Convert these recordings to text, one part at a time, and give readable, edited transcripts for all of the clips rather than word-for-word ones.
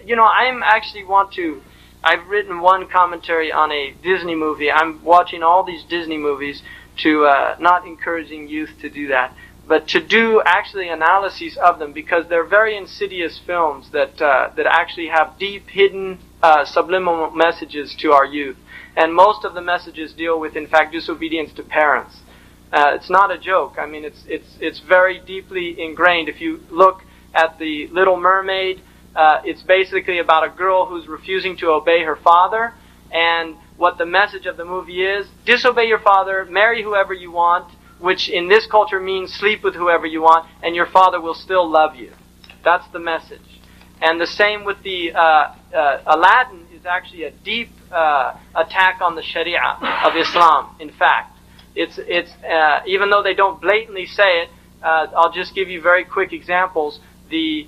I'm actually I've written one commentary on a Disney movie. I'm watching all these Disney movies to, not encouraging youth to do that, but to do actually analyses of them, because they're very insidious films that actually have deep, hidden, subliminal messages to our youth. And most of the messages deal with, in fact, disobedience to parents. It's not a joke. I mean, it's very deeply ingrained. If you look at The Little Mermaid, it's basically about a girl who's refusing to obey her father, and what the message of the movie is: disobey your father, marry whoever you want, which in this culture means sleep with whoever you want, and your father will still love you. That's the message. And the same with the Aladdin is actually a deep attack on the Sharia of Islam. In fact, it's even though they don't blatantly say it, I'll just give you very quick examples. The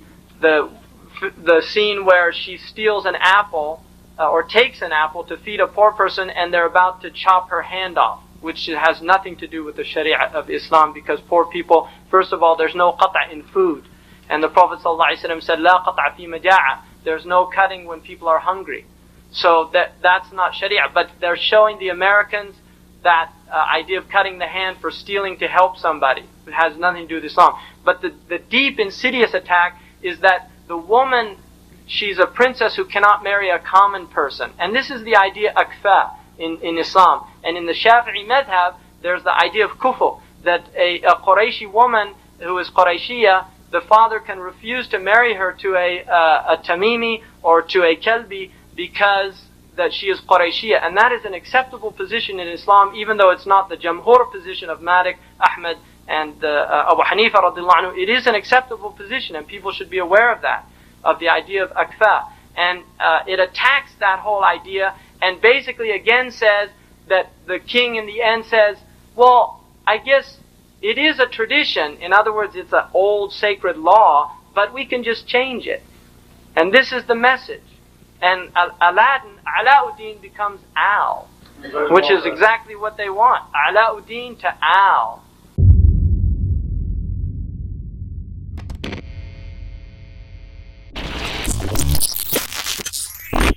scene where she steals an apple or takes an apple to feed a poor person, and they're about to chop her hand off, which has nothing to do with the Sharia of Islam, because poor people, first of all, there's no qata' in food. And the Prophet ﷺ said, "La qata' fi maja'a." There's no cutting when people are hungry. So that's not Sharia. But they're showing the Americans that idea of cutting the hand for stealing to help somebody. It has nothing to do with Islam. But the deep, insidious attack is that the woman, she's a princess who cannot marry a common person. And this is the idea akfa in Islam. And in the Shafi'i madhab, there's the idea of kufu, that a Qurayshi woman who is Qurayshiyah, the father can refuse to marry her to a Tamimi or to a Kalbi because that she is Qurayshiyah. And that is an acceptable position in Islam, even though it's not the Jamhur position of Malik, Ahmed, and Abu Hanifa radiallahu anhu. It is an acceptable position, and people should be aware of that, of the idea of akfa. And it attacks that whole idea, and basically again says that the king in the end says, well, I guess it is a tradition. In other words, it's an old sacred law, but we can just change it. And this is the message. And Alauddin becomes Al, which is exactly what they want. Alauddin to Al.